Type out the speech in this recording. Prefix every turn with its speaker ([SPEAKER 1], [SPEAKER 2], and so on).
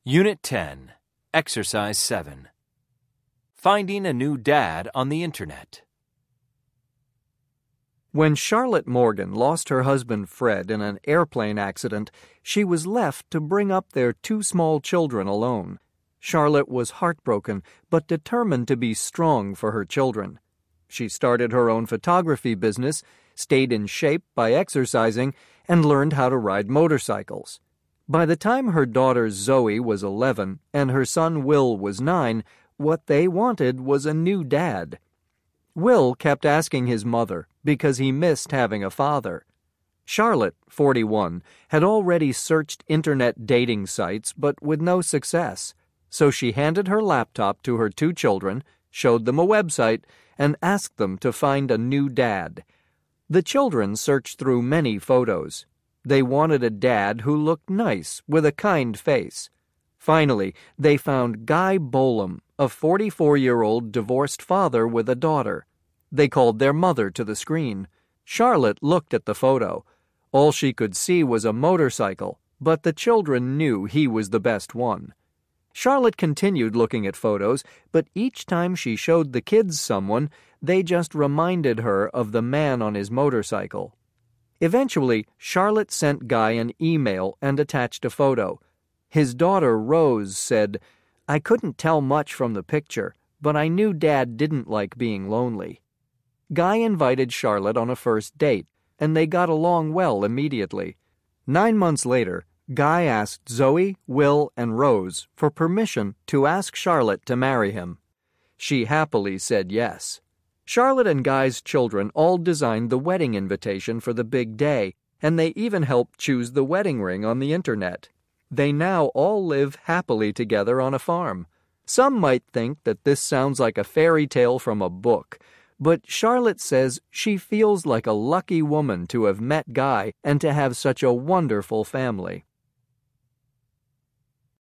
[SPEAKER 1] Unit 10, Exercise 7. Finding a new dad on the Internet.
[SPEAKER 2] When Charlotte Morgan lost her husband Fred in an airplane accident, she was left to bring up their two small children alone. Charlotte was heartbroken, but determined to be strong for her children. She started her own photography business, stayed in shape by exercising, and learned how to ride motorcycles. By the time her daughter Zoe was 11 and her son Will was 9, what they wanted was a new dad. Will kept asking his mother because he missed having a father. Charlotte, 41, had already searched internet dating sites but with no success, so she handed her laptop to her two children, showed them a website, and asked them to find a new dad. The children searched through many photos. They wanted a dad who looked nice, with a kind face. Finally, they found Guy Bolam, a 44-year-old divorced father with a daughter. They called their mother to the screen. Charlotte looked at the photo. All she could see was a motorcycle, but the children knew he was the best one. Charlotte continued looking at photos, but each time she showed the kids someone, they just reminded her of the man on his motorcycle. Eventually, Charlotte sent Guy an email and attached a photo. His daughter, Rose, said, "I couldn't tell much from the picture, but I knew Dad didn't like being lonely." Guy invited Charlotte on a first date, and they got along well immediately. 9 months later, Guy asked Zoe, Will, and Rose for permission to ask Charlotte to marry him. She happily said yes. Charlotte and Guy's children all designed the wedding invitation for the big day, and they even helped choose the wedding ring on the internet. They now all live happily together on a farm. Some might think that this sounds like a fairy tale from a book, but Charlotte says she feels like a lucky woman to have met Guy and to have such a wonderful family.